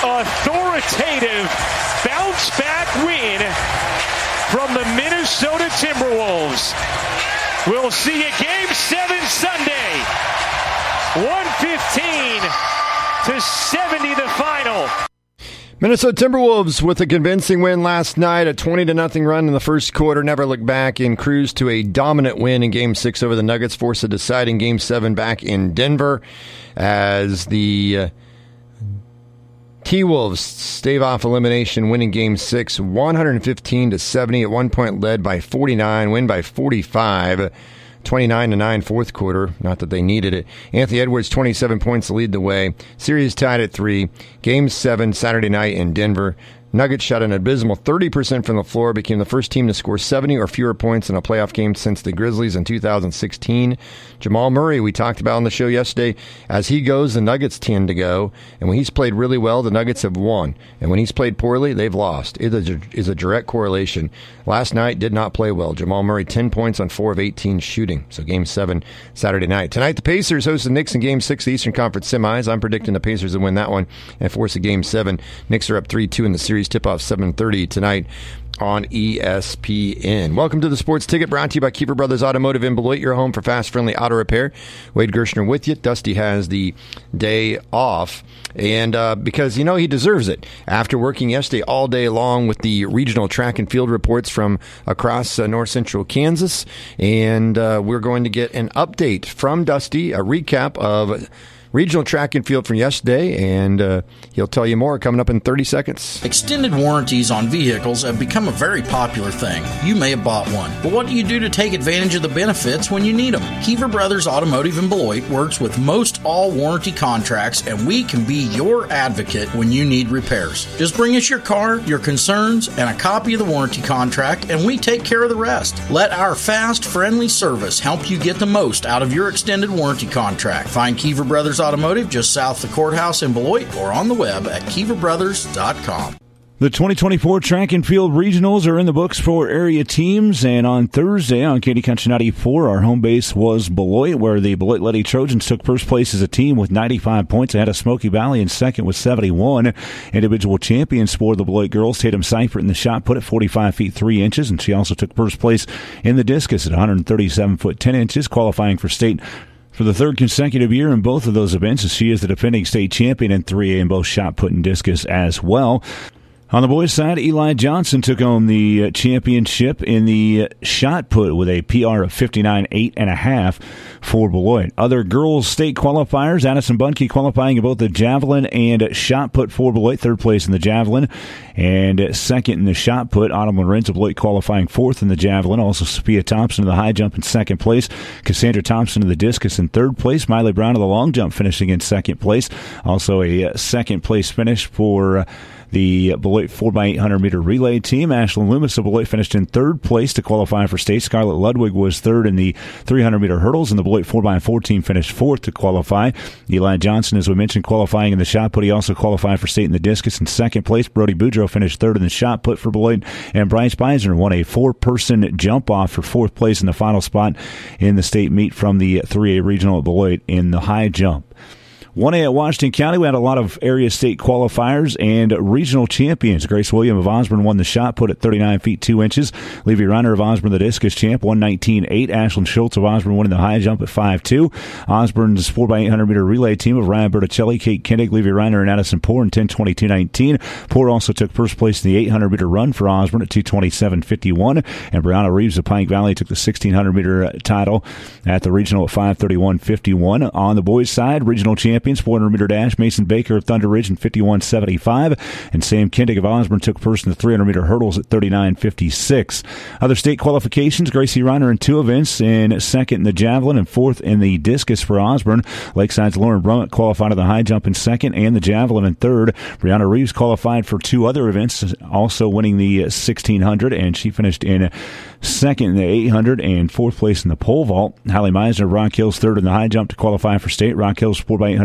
authoritative bounce-back win from the Minnesota Timberwolves. We'll see you Game 7 Sunday. 115-70 the final. Minnesota Timberwolves with a convincing win last night, a 20-0 run in the first quarter, never looked back, and cruised to a dominant win in Game 6 over the Nuggets, forced a deciding Game 7 back in Denver as the T-Wolves stave off elimination, winning Game 6, 115-70, at one point led by 49, win by 45. 29-9 fourth quarter. Not that they needed it. Anthony Edwards, 27 points to lead the way. Series tied at 3. Game 7 Saturday night in Denver. Nuggets shot an abysmal 30% from the floor, became the first team to score 70 or fewer points in a playoff game since the Grizzlies in 2016. Jamal Murray, we talked about on the show yesterday, as he goes, the Nuggets tend to go. And when he's played really well, the Nuggets have won. And when he's played poorly, they've lost. It is a direct correlation. Last night did not play well. Jamal Murray, 10 points on 4 of 18 shooting. So Game 7 Saturday night. Tonight, the Pacers host the Knicks in Game 6 of the Eastern Conference semis. I'm predicting the Pacers to win that one and force a Game 7. Knicks are up 3-2 in the series. Tip-off 7:30 tonight on ESPN. Welcome to the Sports Ticket, brought to you by Kiefer Brothers Automotive in Beloit, your home for fast, friendly auto repair. Wade Gershner with you. Dusty has the day off, and because, you know, he deserves it. After working yesterday all day long with the regional track and field reports from across north central Kansas, and we're going to get an update from Dusty, a recap of regional track and field from yesterday, and he'll tell you more coming up in 30 seconds. Extended warranties on vehicles have become a very popular thing. You may have bought one, but what do you do to take advantage of the benefits when you need them? Kiefer Brothers Automotive in Beloit works with most all warranty contracts, and we can be your advocate when you need repairs. Just bring us your car, your concerns, and a copy of the warranty contract, and we take care of the rest. Let our fast, friendly service help you get the most out of your extended warranty contract. Find Kiefer Brothers Automotive just south of the courthouse in Beloit or on the web at KieferBrothers.com. The 2024 Track and Field Regionals are in the books for area teams, and on Thursday on Katy Country 94, our home base was Beloit, where the Beloit Lady Trojans took first place as a team with 95 points ahead of Smoky Valley in second with 71. Individual champions for the Beloit girls, Tatum Seifert in the shot put at 45 feet 3 inches, and she also took first place in the discus at 137 foot 10 inches, qualifying for state for the third consecutive year in both of those events, as she is the defending state champion in 3A in both shot put and discus as well. On the boys' side, Eli Johnson took home the championship in the shot put with a PR of 59.8.5 for Beloit. Other girls' state qualifiers, Addison Bunke qualifying in both the javelin and shot put for Beloit, third place in the javelin, and second in the shot put. Autumn Lorenz of Beloit qualifying fourth in the javelin. Also, Sophia Thompson in the high jump in second place. Cassandra Thompson in the discus in third place. Miley Brown of the long jump finishing in second place. Also, a second place finish for the Beloit 4x800 meter relay team. Ashlyn Loomis of Beloit finished in third place to qualify for state. Scarlett Ludwig was third in the 300 meter hurdles, and the Beloit 4x4 team finished fourth to qualify. Eli Johnson, as we mentioned, qualifying in the shot put. He also qualified for state in the discus in second place. Brody Boudreaux finished third in the shot put for Beloit, and Bryce Beisner won a 4-person jump off for fourth place in the final spot in the state meet from the 3A regional at Beloit in the high jump. 1A at Washington County, we had a lot of area state qualifiers and regional champions. Grace William of Osborne won the shot put at 39 feet 2 inches. Levy Reiner of Osborne, the discus champ, 119.8. Ashlyn Schultz of Osborne winning the high jump at 5'2". Osborne's 4x800 meter relay team of Ryan Berticelli, Kate Kindig, Levy Reiner, and Addison Poore in 10:22.19. Poore also took first place in the 800 meter run for Osborne at 2:27.51. And Brianna Reeves of Pike Valley took the 1600 meter title at the regional at 5:31.51. On the boys' side, regional champions, 400 meter dash, Mason Baker of Thunder Ridge in 51.75, and Sam Kindig of Osborne took first in the 300 meter hurdles at 39.56. Other state qualifications, Gracie Reiner in 2 events, in second in the javelin and fourth in the discus for Osborne. Lakeside's Lauren Brummett qualified to the high jump in second and the javelin in third. Brianna Reeves qualified for 2 other events, also winning the 1600, and she finished in second in the 800 and fourth place in the pole vault. Hallie Meisner of Rock Hills third in the high jump to qualify for state. Rock Hills 4x800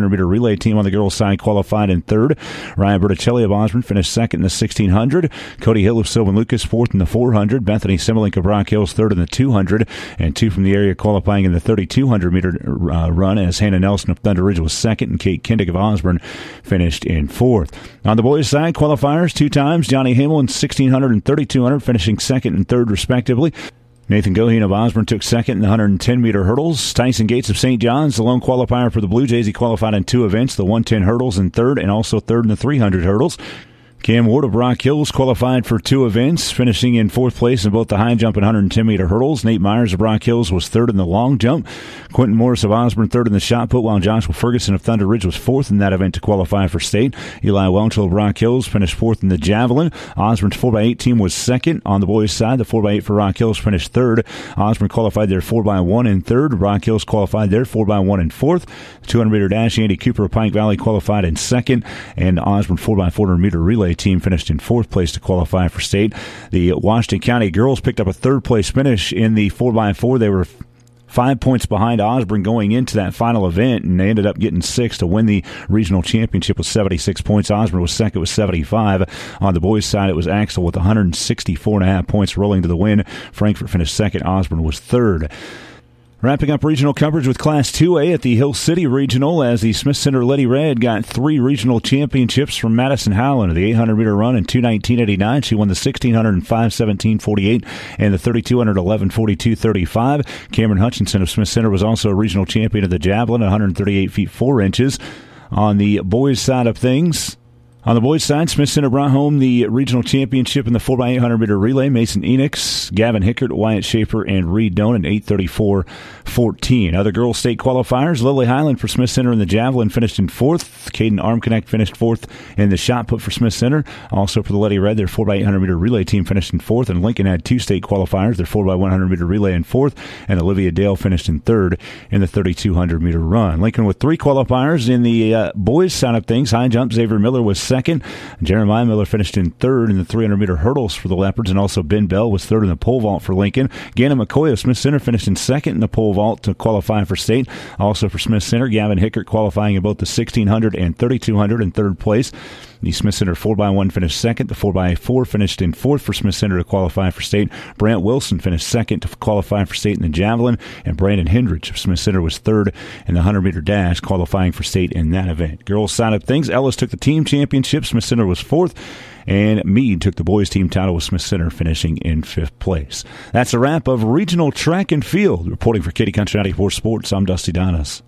800-meter relay team on the girls' side qualified in third. Ryan Berticelli of Osborne finished second in the 1600. Cody Hill of Sylvan Lucas fourth in the 400. Bethany Simmelink of Rock Hills third in the 200. And two from the area qualifying in the 3,200-meter run, as Hannah Nelson of Thunder Ridge was second, and Kate Kindick of Osborne finished in fourth. On the boys' side, qualifiers two times. Johnny Hamel in 1,600 and 3,200, finishing second and third, respectively. Nathan Goheen of Osborne took second in the 110-meter hurdles. Tyson Gates of St. John's, the lone qualifier for the Blue Jays. He qualified in two events, the 110 hurdles in third, and also third in the 300 hurdles. Cam Ward of Rock Hills qualified for two events, finishing in fourth place in both the high jump and 110-meter hurdles. Nate Myers of Rock Hills was third in the long jump. Quentin Morris of Osborne third in the shot put, while Joshua Ferguson of Thunder Ridge was fourth in that event to qualify for state. Eli Welchel of Rock Hills finished fourth in the javelin. Osborne's 4x8 team was second. On the boys' side, the 4x8 for Rock Hills finished third. Osborne qualified their 4x1 in third. Rock Hills qualified their 4x1 in fourth. 200-meter dash, Andy Cooper of Pike Valley qualified in second. And Osborne 4x400-meter relay team finished in fourth place to qualify for state. The Washington County girls picked up a third-place finish in the 4x4. They were 5 points behind Osborne going into that final event, and they ended up getting six to win the regional championship with 76 points. Osborne was second with 75. On the boys' side, it was Axel with 164.5 points rolling to the win. Frankfort finished second. Osborne was third. Wrapping up regional coverage with Class 2A at the Hill City Regional, as the Smith Center Lady Red got three regional championships from Madison Howland. The 800-meter run in 2:19.89. She won the 1,600 in 5:17.48 and the 3,200 11:42.35. Cameron Hutchinson of Smith Center was also a regional champion of the javelin, 138 feet 4 inches. On the boys' side of things, Smith Center brought home the regional championship in the 4x800-meter relay. Mason Enix, Gavin Hickert, Wyatt Schaefer, and Reed Doan at 8:34.14. Other girls' state qualifiers, Lily Highland for Smith Center in the javelin finished in fourth. Caden Armconnect finished fourth in the shot put for Smith Center. Also for the Lady Red, their 4x800-meter relay team finished in fourth, and Lincoln had two state qualifiers, their 4x100-meter relay in fourth, and Olivia Dale finished in third in the 3,200-meter run. Lincoln with three qualifiers in the boys' side of things. High jump, Xavier Miller was second. Jeremiah Miller finished in third in the 300-meter hurdles for the Leopards, and also Ben Bell was third in the pole vault for Lincoln. Gannon McCoy of Smith Center finished in second in the pole vault to qualify for state. Also for Smith Center, Gavin Hickert qualifying in both the 1,600 and 3,200 in third place. The Smith Center 4x1 finished second. The 4x4 finished in fourth for Smith Center to qualify for state. Brant Wilson finished second to qualify for state in the javelin. And Brandon Hendrich of Smith Center was third in the 100-meter dash, qualifying for state in that event. Girls' side of things, Ellis took the team championship. Smith Center was fourth. And Meade took the boys' team title with Smith Center finishing in fifth place. That's a wrap of regional track and field. Reporting for Katy Country 94 Sports, I'm Dusty Donis.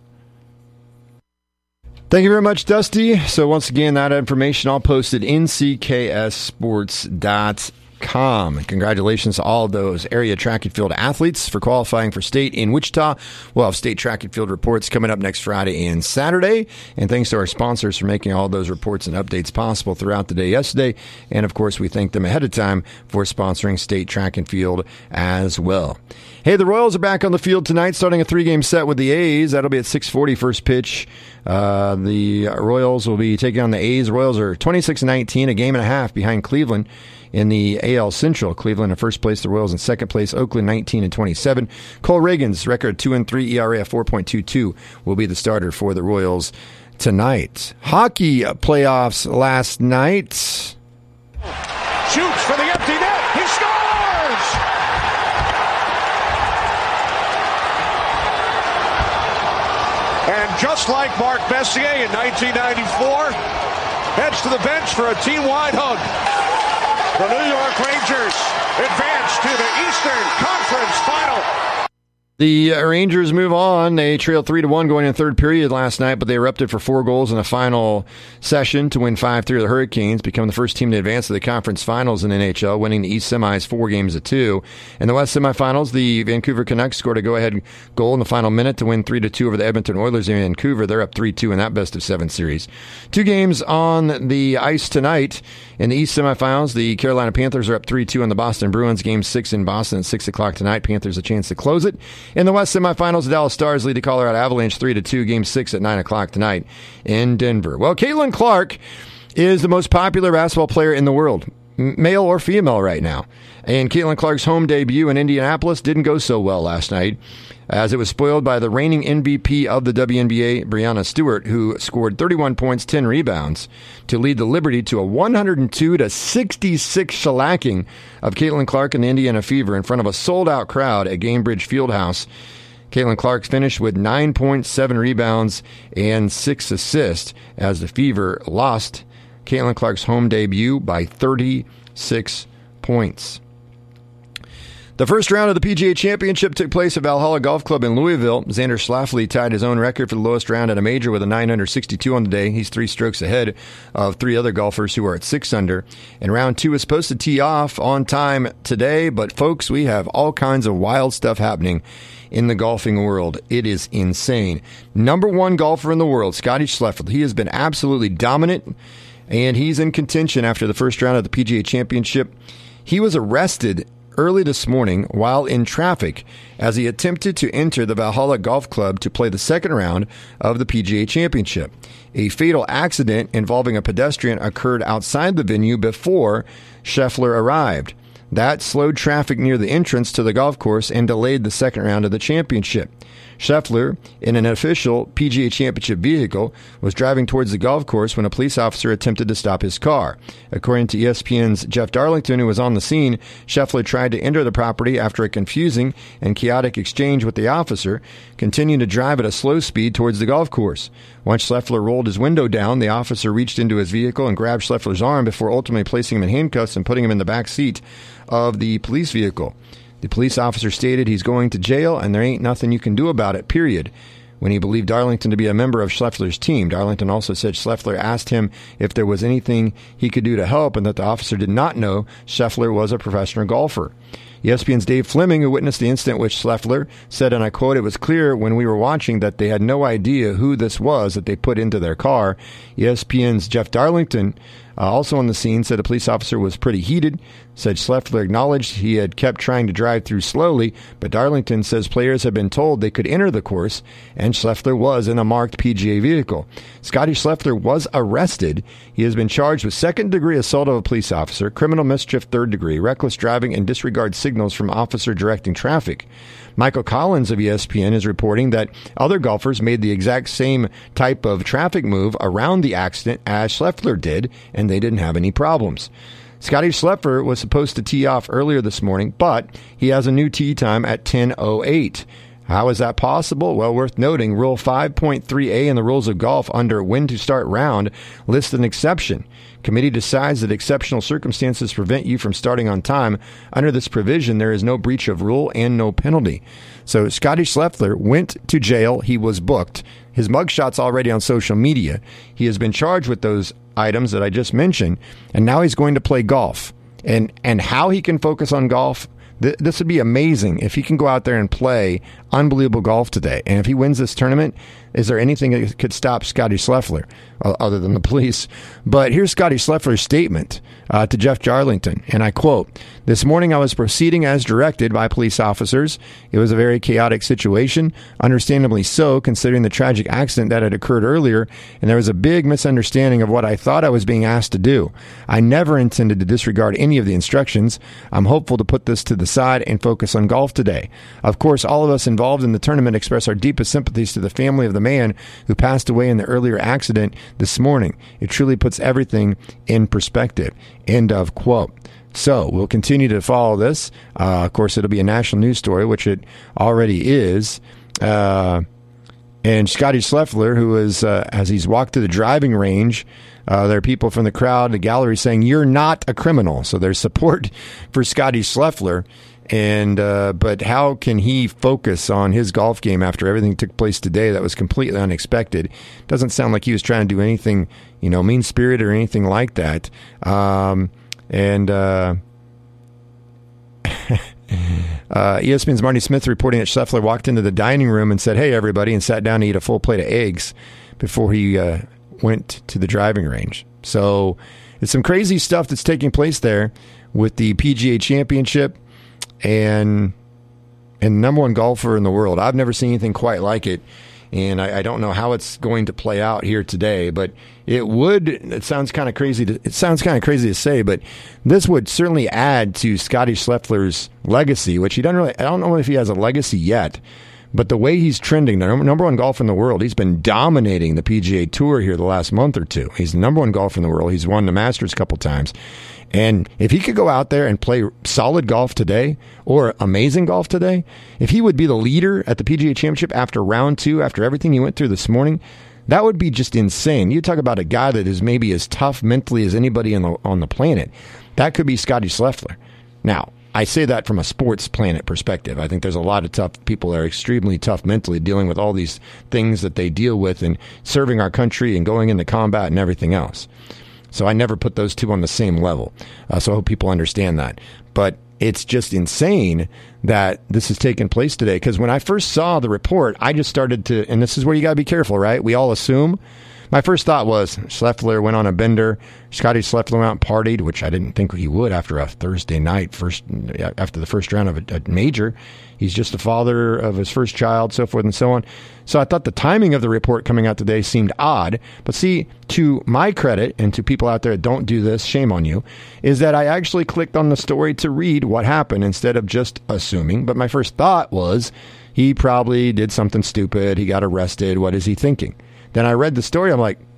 Thank you very much, Dusty. So once again, that information all posted in cksports.com. And congratulations to all of those area track and field athletes for qualifying for state in Wichita. We'll have state track and field reports coming up next Friday and Saturday. And thanks to our sponsors for making all those reports and updates possible throughout the day yesterday. And of course, we thank them ahead of time for sponsoring state track and field as well. Hey, the Royals are back on the field tonight, starting a 3-game set with the A's. That'll be at 6:40 first pitch. The Royals will be taking on the A's. Royals are 26-19, a game and a half behind Cleveland in the AL Central. Cleveland in first place, the Royals in second place. Oakland 19-27. Cole Reagan's record 2-3, ERA of 4.22 will be the starter for the Royals tonight. Hockey playoffs last night. Shoots for the empty net. He scores! And just like Mark Messier in 1994, heads to the bench for a team-wide hug. The New York Rangers advance to the Eastern Conference Final. The Rangers move on. They trailed 3-1 going in third period last night, but they erupted for 4 goals in the final session to win 5-3 of the Hurricanes, become the first team to advance to the conference finals in the NHL, winning the East semis 4-2. In the West semifinals, the Vancouver Canucks scored a go-ahead goal in the final minute to win 3-2 over the Edmonton Oilers in Vancouver. They're up 3-2 in that best-of-7 series. 2 games on the ice tonight. In the East semifinals, the Carolina Panthers are up 3-2 on the Boston Bruins. Game 6 in Boston at 6 o'clock tonight. Panthers a chance to close it. In the West semifinals, the Dallas Stars lead the Colorado Avalanche 3-2. Game 6 at 9 o'clock tonight in Denver. Well, Caitlin Clark is the most popular basketball player in the world. male or female right now. And Caitlin Clark's home debut in Indianapolis didn't go so well last night, as it was spoiled by the reigning MVP of the WNBA, Breanna Stewart, who scored 31 points, 10 rebounds to lead the Liberty to a 102-66 shellacking of Caitlin Clark and the Indiana Fever in front of a sold-out crowd at Gainbridge Fieldhouse. Caitlin Clark finished with 9 points, 7 rebounds, and 6 assists as the Fever lost Caitlin Clark's home debut by 36 points. The first round of the PGA Championship took place at Valhalla Golf Club in Louisville. Xander Schauffele tied his own record for the lowest round at a major with a 962 on the day. He's 3 strokes ahead of 3 other golfers who are at 6 under. And round 2 is supposed to tee off on time today, but folks, we have all kinds of wild stuff happening in the golfing world. It is insane. Number 1 golfer in the world, Scottie Scheffler. He has been absolutely dominant, and he's in contention after the first round of the PGA Championship. He was arrested early this morning while in traffic as he attempted to enter the Valhalla Golf Club to play the second round of the PGA Championship. A fatal accident involving a pedestrian occurred outside the venue before Scheffler arrived. That slowed traffic near the entrance to the golf course and delayed the second round of the championship. Scheffler, in an official PGA Championship vehicle, was driving towards the golf course when a police officer attempted to stop his car. According to ESPN's Jeff Darlington, who was on the scene, Scheffler tried to enter the property after a confusing and chaotic exchange with the officer, continuing to drive at a slow speed towards the golf course. Once Scheffler rolled his window down, the officer reached into his vehicle and grabbed Scheffler's arm before ultimately placing him in handcuffs and putting him in the back seat of the police vehicle. The police officer stated he's going to jail and there ain't nothing you can do about it, period, when he believed Darlington to be a member of Scheffler's team. Darlington also said Scheffler asked him if there was anything he could do to help and that the officer did not know Scheffler was a professional golfer. ESPN's Dave Fleming, who witnessed the incident with Scheffler, said, and I quote, "It was clear when we were watching that they had no idea who this was that they put into their car." ESPN's Jeff Darlington, also on the scene, said a police officer was pretty heated, said Scheffler acknowledged he had kept trying to drive through slowly, but Darlington says players had been told they could enter the course, and Scheffler was in a marked PGA vehicle. Scottie Scheffler was arrested. He has been charged with second-degree assault of a police officer, criminal mischief third-degree, reckless driving, and disregard signals from officer directing traffic. Michael Collins of ESPN is reporting that other golfers made the exact same type of traffic move around the accident as Scheffler did, and they didn't have any problems. Scottie Scheffler was supposed to tee off earlier this morning, but he has a new tee time at 10:08. How is that possible? Well, worth noting, Rule 5.3a in the Rules of Golf under when to start round lists an exception. Committee decides that exceptional circumstances prevent you from starting on time. Under this provision, there is no breach of rule and no penalty. So Scottie Scheffler went to jail. He was booked. His mugshot's already on social media. He has been charged with those items that I just mentioned, and now he's going to play golf. And how he can focus on golf, this would be amazing if he can go out there and play unbelievable golf today. And if he wins this tournament, is there anything that could stop Scottie Scheffler other than the police? But here's Scottie Scheffler's statement to Jeff Darlington, and I quote, "This morning I was proceeding as directed by police officers. It was a very chaotic situation, understandably so, considering the tragic accident that had occurred earlier, and there was a big misunderstanding of what I thought I was being asked to do. I never intended to disregard any of the instructions. I'm hopeful to put this to the side and focus on golf today. Of course, all of us involved in the tournament express our deepest sympathies to the family of the man who passed away in the earlier accident this morning. It truly puts everything in perspective." End of quote. So we'll continue to follow this. Of course, it'll be a national news story, which it already is. And Scottie Scheffler, who is, as he's walked to the driving range, there are people from the crowd, the gallery saying, "You're not a criminal." So there's support for Scottie Scheffler. And but how can he focus on his golf game after everything took place today that was completely unexpected? Doesn't sound like he was trying to do anything, mean-spirited or anything like that. ESPN's Marty Smith reporting that Scheffler walked into the dining room and said, "Hey, everybody," and sat down to eat a full plate of eggs before he went to the driving range. So it's some crazy stuff that's taking place there with the PGA Championship and number one golfer in the world. I've never seen anything quite like it. And I don't know how it's going to play out here today, but it sounds kind of crazy to say, but this would certainly add to Scotty Scheffler's legacy, which I don't know if he has a legacy yet, but the way he's trending, the number one golfer in the world, he's been dominating the PGA Tour here the last month or two. He's the number one golfer in the world. He's won the Masters a couple times. And if he could go out there and play solid golf today or amazing golf today, if he would be the leader at the PGA Championship after round 2, after everything he went through this morning, that would be just insane. You talk about a guy that is maybe as tough mentally as anybody on the planet. That could be Scotty Scheffler. Now, I say that from a sports planet perspective. I think there's a lot of tough people that are extremely tough mentally, dealing with all these things that they deal with and serving our country and going into combat and everything else. So I never put those two on the same level. So I hope people understand that. But it's just insane that this has taken place today. Because when I first saw the report, I just started to, and this is where you got to be careful, right? We all assume. My first thought was Scheffler went on a bender. Scotty Scheffler went out and partied, which I didn't think he would after a Thursday night, after the first round of a major. He's just the father of his first child, so forth and so on. So I thought the timing of the report coming out today seemed odd. But see, to my credit, and to people out there that don't do this, shame on you, is that I actually clicked on the story to read what happened instead of just assuming. But my first thought was he probably did something stupid. He got arrested. What is he thinking? Then I read the story. I'm like,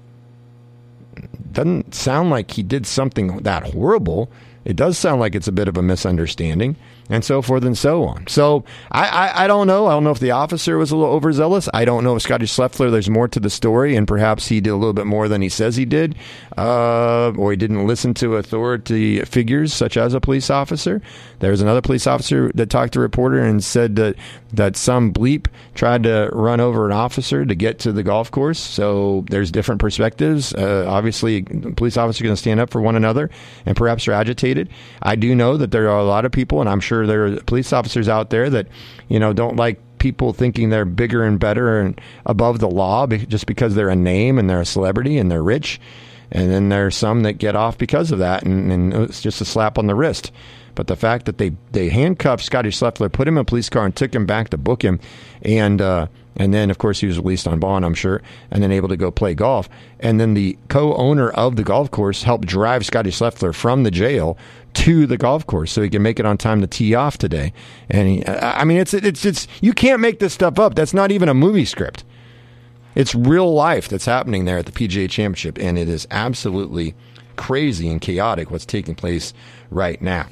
doesn't sound like he did something that horrible. It does sound like it's a bit of a misunderstanding, and so forth and so on. So I don't know. I don't know if the officer was a little overzealous. I don't know if Scotty Scheffler, there's more to the story, and perhaps he did a little bit more than he says he did, or he didn't listen to authority figures such as a police officer. There was another police officer that talked to a reporter and said that some bleep tried to run over an officer to get to the golf course. So there's different perspectives. Obviously, police officers are going to stand up for one another, and perhaps are agitated. I do know that there are a lot of people, and I'm sure there are police officers out there that, don't like people thinking they're bigger and better and above the law just because they're a name and they're a celebrity and they're rich. And then there are some that get off because of that, and it's just a slap on the wrist. But the fact that they handcuffed Scotty Scheffler, put him in a police car, and took him back to book him, and then, of course, he was released on bond, I'm sure, and then able to go play golf. And then the co-owner of the golf course helped drive Scotty Scheffler from the jail to the golf course so he can make it on time to tee off today. And it's you can't make this stuff up. That's not even a movie script. It's real life that's happening there at the PGA Championship, and it is absolutely crazy and chaotic what's taking place right now.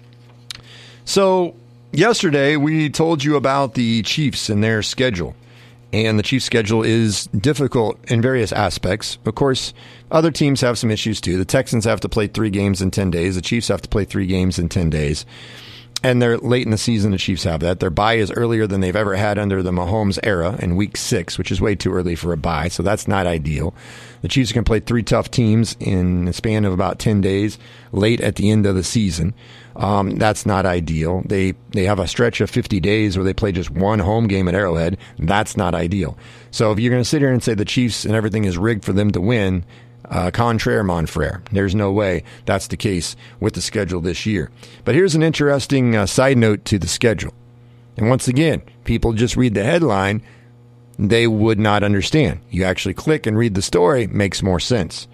So yesterday we told you about the Chiefs and their schedule. And the Chiefs' schedule is difficult in various aspects. Of course, other teams have some issues too. The Texans have to play 3 games in 10 days. The Chiefs have to play 3 games in 10 days. And they're late in the season, the Chiefs have that. Their bye is earlier than they've ever had under the Mahomes era in Week 6, which is way too early for a bye, so that's not ideal. The Chiefs can play 3 tough teams in a span of about 10 days late at the end of the season. That's not ideal. They have a stretch of 50 days where they play just 1 home game at Arrowhead. That's not ideal. So if you're going to sit here and say the Chiefs and everything is rigged for them to win, contraire, mon frere. There's no way that's the case with the schedule this year. But here's an interesting side note to the schedule. And once again, people just read the headline, they would not understand. You actually click and read the story, makes more sense.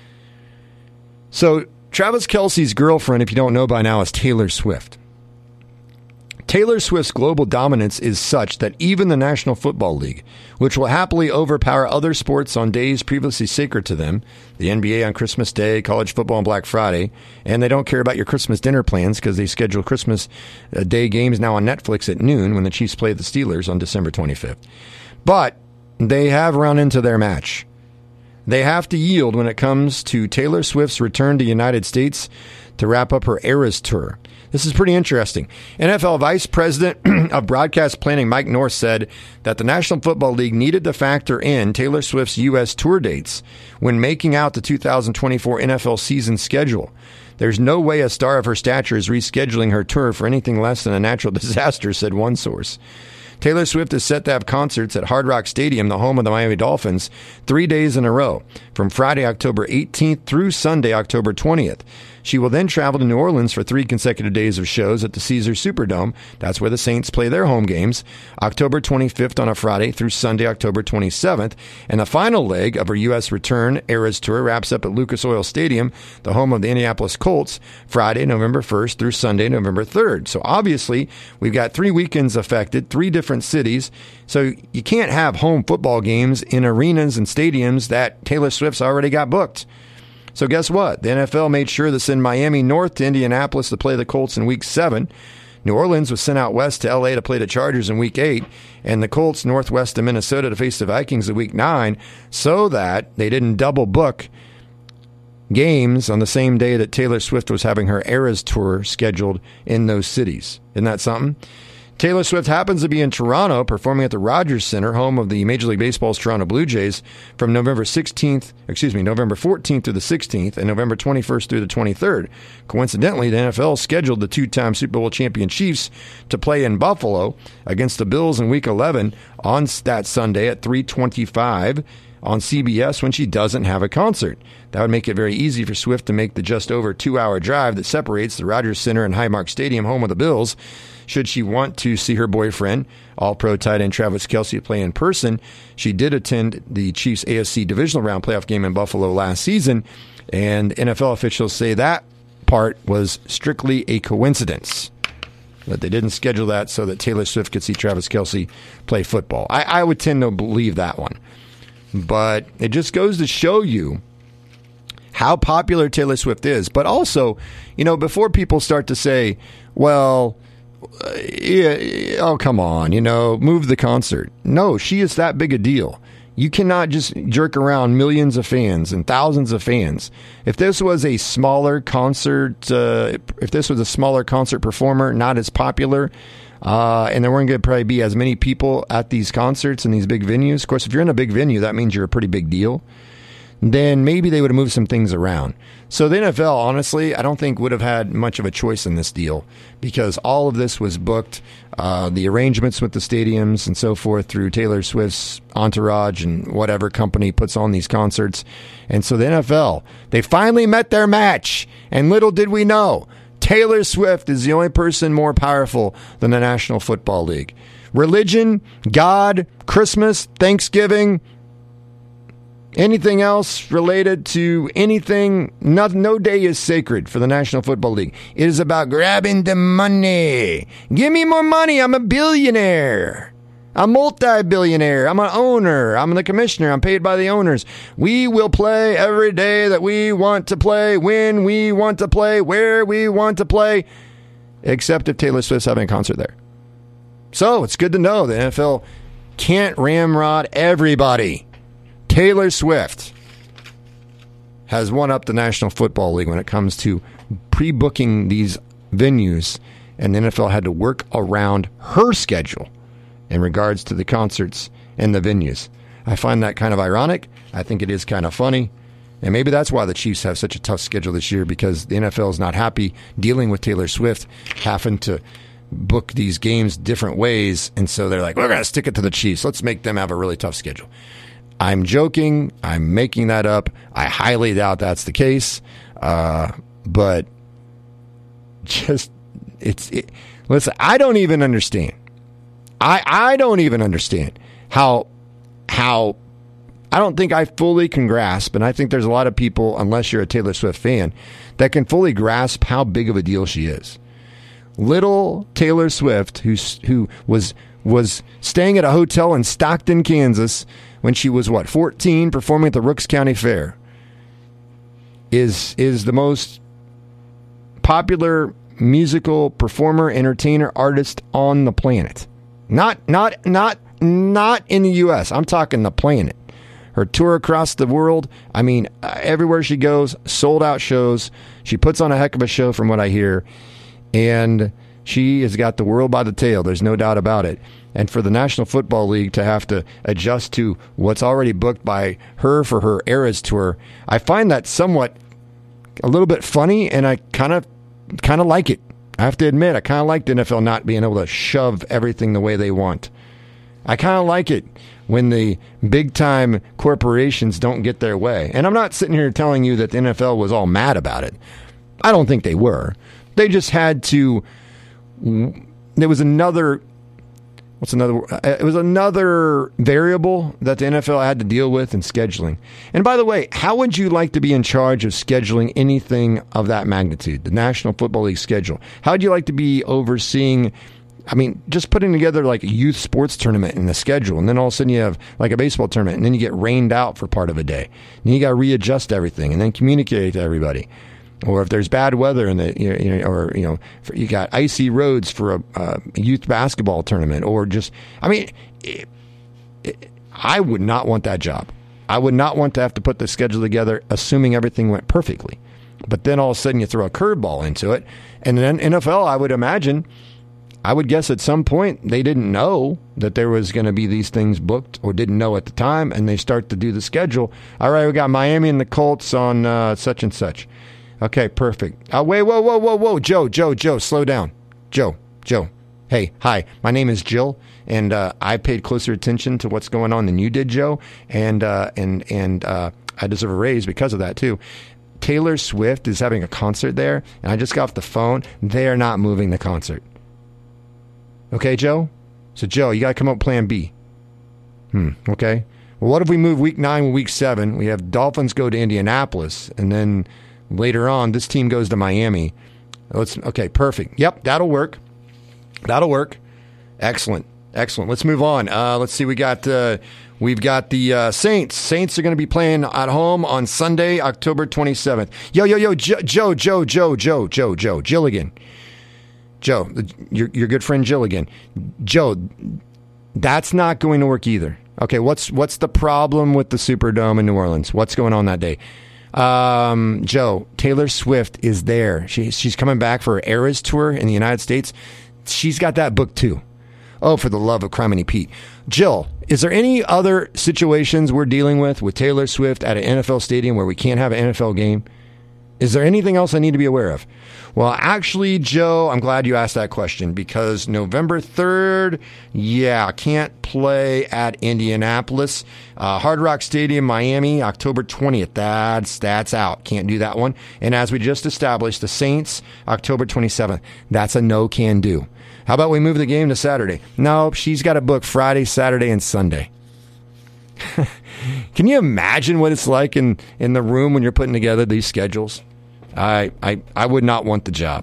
So Travis Kelce's girlfriend, if you don't know by now, is Taylor Swift. Taylor Swift's global dominance is such that even the National Football League, which will happily overpower other sports on days previously sacred to them, the NBA on Christmas Day, college football on Black Friday, and they don't care about your Christmas dinner plans because they schedule Christmas Day games now on Netflix at noon when the Chiefs play the Steelers on December 25th. But they have run into their match. They have to yield when it comes to Taylor Swift's return to the United States to wrap up her Eras Tour. This is pretty interesting. NFL Vice President of Broadcast Planning Mike North said that the National Football League needed to factor in Taylor Swift's U.S. tour dates when making out the 2024 NFL season schedule. There's no way a star of her stature is rescheduling her tour for anything less than a natural disaster, said one source. Taylor Swift is set to have concerts at Hard Rock Stadium, the home of the Miami Dolphins, 3 days in a row. from Friday, October 18th through Sunday, October 20th. She will then travel to New Orleans for 3 consecutive days of shows at the Caesars Superdome. That's where the Saints play their home games. October 25th on a Friday through Sunday, October 27th. And the final leg of her U.S. return Eras Tour wraps up at Lucas Oil Stadium, the home of the Indianapolis Colts, Friday, November 1st through Sunday, November 3rd. So obviously, we've got 3 weekends affected, 3 different cities. So you can't have home football games in arenas and stadiums that Taylor Swift's already got booked. So guess what? The NFL made sure to send Miami north to Indianapolis to play the Colts in Week 7. New Orleans was sent out west to L.A. to play the Chargers in Week 8. And the Colts northwest to Minnesota to face the Vikings in Week 9 so that they didn't double book games on the same day that Taylor Swift was having her Eras Tour scheduled in those cities. Isn't that something? Taylor Swift happens to be in Toronto performing at the Rogers Center, home of the Major League Baseball's Toronto Blue Jays, from November 14th through the 16th and November 21st through the 23rd. Coincidentally, the NFL scheduled the 2-time Super Bowl champion Chiefs to play in Buffalo against the Bills in Week 11 on that Sunday at 3:25 on CBS when she doesn't have a concert. That would make it very easy for Swift to make the just over 2-hour drive that separates the Rogers Center and Highmark Stadium, home of the Bills. Should she want to see her boyfriend, All-Pro tight end Travis Kelce, play in person, she did attend the Chiefs' AFC divisional round playoff game in Buffalo last season, and NFL officials say that part was strictly a coincidence, that they didn't schedule that so that Taylor Swift could see Travis Kelce play football. I would tend to believe that one. But it just goes to show you how popular Taylor Swift is. But also, before people start to say, well, oh, come on, move the concert. No, she is that big a deal. You cannot just jerk around millions of fans and thousands of fans. If this was a smaller concert, performer, not as popular, and there weren't going to probably be as many people at these concerts and these big venues. Of course, if you're in a big venue, that means you're a pretty big deal. Then maybe they would have moved some things around. So the NFL, honestly, I don't think would have had much of a choice in this deal because all of this was booked, the arrangements with the stadiums and so forth through Taylor Swift's entourage and whatever company puts on these concerts. And so the NFL, they finally met their match. And little did we know, Taylor Swift is the only person more powerful than the National Football League. Religion, God, Christmas, Thanksgiving, anything else related to anything, no day is sacred for the National Football League. It is about grabbing the money. Give me more money. I'm a billionaire. I'm multi-billionaire. I'm an owner. I'm the commissioner. I'm paid by the owners. We will play every day that we want to play, when we want to play, where we want to play, except if Taylor Swift's having a concert there. So it's good to know the NFL can't ramrod everybody. Taylor Swift has won up the National Football League when it comes to pre-booking these venues, and the NFL had to work around her schedule in regards to the concerts and the venues. I find that kind of ironic. I think it is kind of funny. And maybe that's why the Chiefs have such a tough schedule this year, because the NFL is not happy dealing with Taylor Swift having to book these games different ways. And so they're like, we're going to stick it to the Chiefs. Let's make them have a really tough schedule. I'm joking. I'm making that up. I highly doubt that's the case. But just, listen, I don't even understand. I don't even understand how I don't think I fully can grasp, and I think there's a lot of people, unless you're a Taylor Swift fan, that can fully grasp how big of a deal she is. Little Taylor Swift, who was staying at a hotel in Stockton, Kansas, when she was, 14, performing at the Rooks County Fair, is the most popular musical performer, entertainer, artist on the planet. Not in the U.S. I'm talking the planet. Her tour across the world, I mean, everywhere she goes, sold out shows. She puts on a heck of a show from what I hear. And she has got the world by the tail. There's no doubt about it. And for the National Football League to have to adjust to what's already booked by her for her Eras Tour, I find that somewhat a little bit funny, and I kind of like it. I have to admit, I kind of like the NFL not being able to shove everything the way they want. I kind of like it when the big-time corporations don't get their way. And I'm not sitting here telling you that the NFL was all mad about it. I don't think they were. They just had to... There was another... It was another variable that the NFL had to deal with in scheduling. And by the way, how would you like to be in charge of scheduling anything of that magnitude, the National Football League schedule? How would you like to be overseeing, just putting together like a youth sports tournament in the schedule, and then all of a sudden you have like a baseball tournament, and then you get rained out for part of a day. And you got to readjust everything and then communicate to everybody. Or if there's bad weather and you got icy roads for a youth basketball tournament, or just, I would not want that job. I would not want to have to put the schedule together, assuming everything went perfectly. But then all of a sudden you throw a curveball into it, and then NFL, I would guess at some point they didn't know that there was going to be these things booked, or didn't know at the time, and they start to do the schedule. All right, we got Miami and the Colts on such and such. Okay, perfect. Wait, whoa. Joe, slow down. Joe. Hey, hi, my name is Jill, and I paid closer attention to what's going on than you did, Joe, and I deserve a raise because of that, too. Taylor Swift is having a concert there, and I just got off the phone. They are not moving the concert. Okay, Joe? So, Joe, you got to come up with plan B. Okay. Well, what if we move week 9 with week 7? We have Dolphins go to Indianapolis, and then... later on, this team goes to Miami. Okay, perfect. Yep, that'll work. Excellent. Let's move on. Let's see. We've got the Saints. Saints are going to be playing at home on Sunday, October 27th. Yo, Joe, Gilligan. Joe, your good friend Gilligan. Joe, that's not going to work either. Okay, what's the problem with the Superdome in New Orleans? What's going on that day? Joe, Taylor Swift is there. She's coming back for her Eras tour in the United States. She's got that book too. Oh, for the love of Criminy Pete. Jill, is there any other situations we're dealing with Taylor Swift at an NFL stadium where we can't have an NFL game? Is there anything else I need to be aware of? Well, actually, Joe, I'm glad you asked that question, because November 3rd, can't play at Indianapolis. Hard Rock Stadium, Miami, October 20th. That's out. Can't do that one. And as we just established, the Saints, October 27th. That's a no can do. How about we move the game to Saturday? No, she's got to book Friday, Saturday, and Sunday. Can you imagine what it's like in the room when you're putting together these schedules? I would not want the job.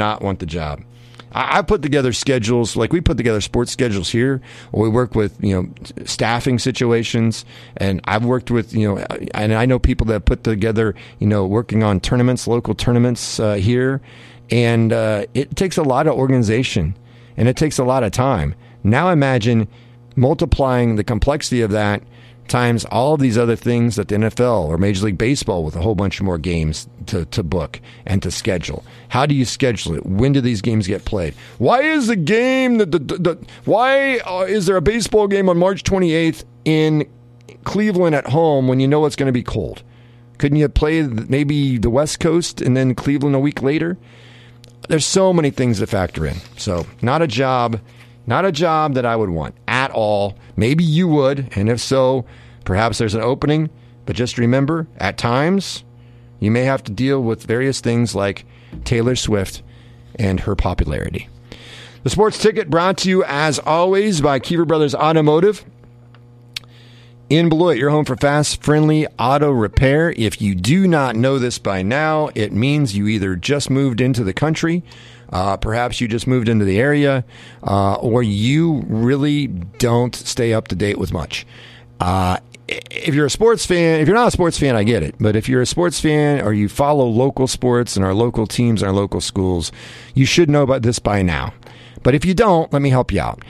I put together schedules, like we put together sports schedules here, or we work with, staffing situations. And I've worked with, and I know people that put together, working on tournaments, local tournaments here. And it takes a lot of organization, and it takes a lot of time. Now imagine multiplying the complexity of that times all of these other things that the NFL or Major League Baseball with a whole bunch more games to book and to schedule. How do you schedule it? When do these games get played? Why is the game why is there a baseball game on March 28th in Cleveland at home when you know it's going to be cold? Couldn't you play maybe the West Coast and then Cleveland a week later? There's so many things to factor in. So not a job that I would want at all. Maybe you would, and if so, perhaps there's an opening. But just remember, at times, you may have to deal with various things like Taylor Swift and her popularity. The Sports Ticket brought to you, as always, by Kiever Brothers Automotive. In Beloit, your home for fast, friendly auto repair. If you do not know this by now, it means you either just moved into the country, perhaps you just moved into the area, or you really don't stay up to date with much. If you're a sports fan, if you're not a sports fan, I get it. But if you're a sports fan or you follow local sports and our local teams and our local schools, you should know about this by now. But if you don't, let me help you out.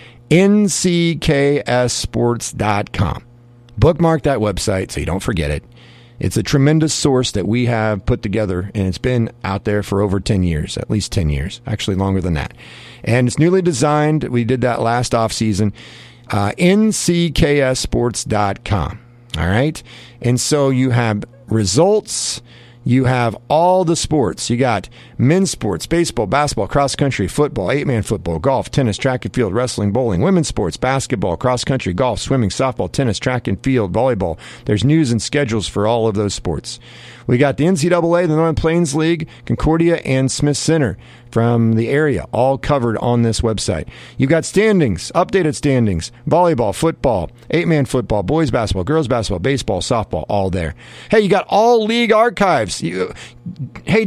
NCKSsports.com. Bookmark that website so you don't forget it. It's a tremendous source that we have put together, and it's been out there for over 10 years, at least 10 years, actually longer than that. And it's newly designed. We did that last offseason. NCKSsports.com. All right. And so you have results, You have all the sports. You got men's sports, baseball, basketball, cross country, football, 8-man football, golf, tennis, track and field, wrestling, bowling, women's sports, basketball, cross country, golf, swimming, softball, tennis, track and field, volleyball. There's news and schedules for all of those sports. We got the NCAA, the Northern Plains League, Concordia, and Smith Center from the area, all covered on this website. You've got standings, updated standings, volleyball, football, 8-man football, boys basketball, girls basketball, baseball, softball, all there. Hey, you got all league archives. Hey,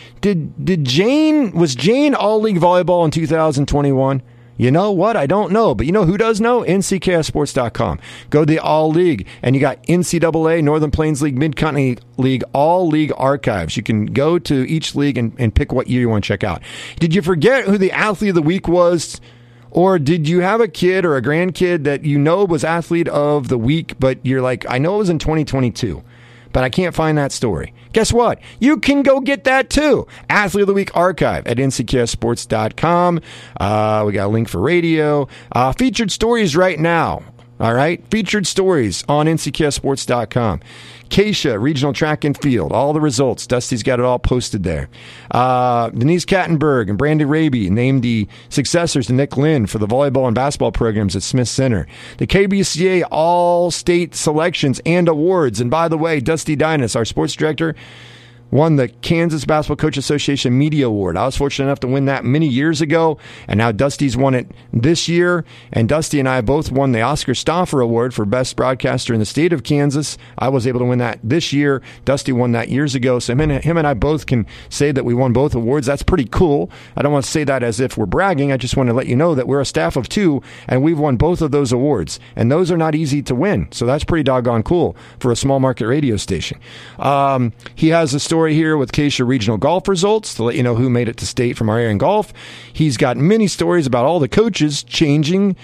was Jane all league volleyball in 2021? You know what? I don't know. But you know who does know? NCKSports.com. Go to the All League, and you got NCAA, Northern Plains League, Mid-Continent League, all league archives. You can go to each league and pick what year you want to check out. Did you forget who the Athlete of the Week was? Or did you have a kid or a grandkid that you know was Athlete of the Week, but you're like, I know it was in 2022, but I can't find that story? Guess what? You can go get that too. Athlete of the Week archive at ncksports.com. We got a link for radio. Featured stories right now. All right? Featured stories on ncksports.com. Keisha, Regional Track and Field, all the results. Dusty's got it all posted there. Denise Kattenberg and Brandy Raby named the successors to Nick Lynn for the volleyball and basketball programs at Smith Center. The KBCA All-State Selections and Awards. And by the way, Dusty Dinas, our sports director, won the Kansas Basketball Coach Association Media Award. I was fortunate enough to win that many years ago, and now Dusty's won it this year. And Dusty and I both won the Oscar Stauffer Award for Best Broadcaster in the state of Kansas. I was able to win that this year. Dusty won that years ago. So him and I both can say that we won both awards. That's pretty cool. I don't want to say that as if we're bragging. I just want to let you know that we're a staff of two, and we've won both of those awards. And those are not easy to win. So that's pretty doggone cool for a small market radio station. He has a story here with Keisha regional golf results to let you know who made it to state from our area in golf. He's got many stories about all the coaches changing.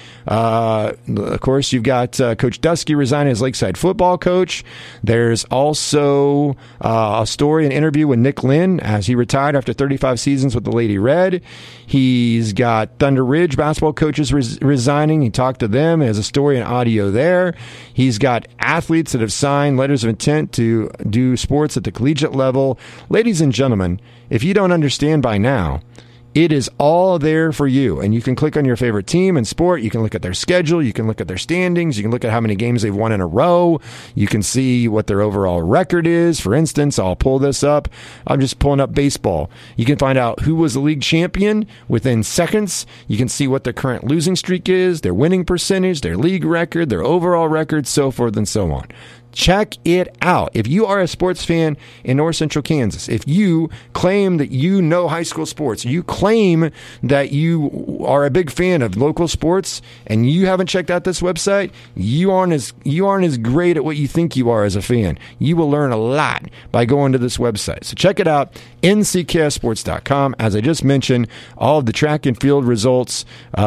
Of course, you've got Coach Dusky resigning as Lakeside football coach. There's also a story, an interview with Nick Lynn as he retired after 35 seasons with the Lady Red. He's got Thunder Ridge basketball coaches resigning. He talked to them. There's a story and audio there. He's got athletes that have signed letters of intent to do sports at the collegiate level. Ladies and gentlemen, if you don't understand by now, it is all there for you. And you can click on your favorite team and sport. You can look at their schedule. You can look at their standings. You can look at how many games they've won in a row. You can see what their overall record is. For instance, I'll pull this up. I'm just pulling up baseball. You can find out who was the league champion within seconds. You can see what their current losing streak is, their winning percentage, their league record, their overall record, so forth and so on. Check it out. If you are a sports fan in North Central Kansas, if you claim that you know high school sports, you claim that you are a big fan of local sports, and you haven't checked out this website, you aren't as great at what you think you are as a fan. You will learn a lot by going to this website. So check it out, ncksports.com. As I just mentioned, all of the track and field results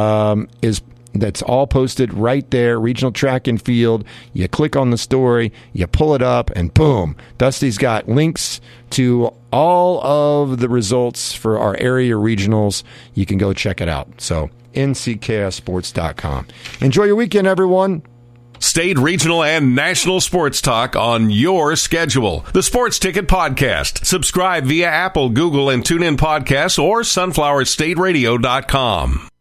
that's all posted right there, regional track and field. You click on the story, you pull it up, and boom, Dusty's got links to all of the results for our area regionals. You can go check it out. So, ncksports.com. Enjoy your weekend, everyone. State, regional, and national sports talk on your schedule. The Sports Ticket Podcast. Subscribe via Apple, Google, and TuneIn Podcasts or sunflowerstateradio.com.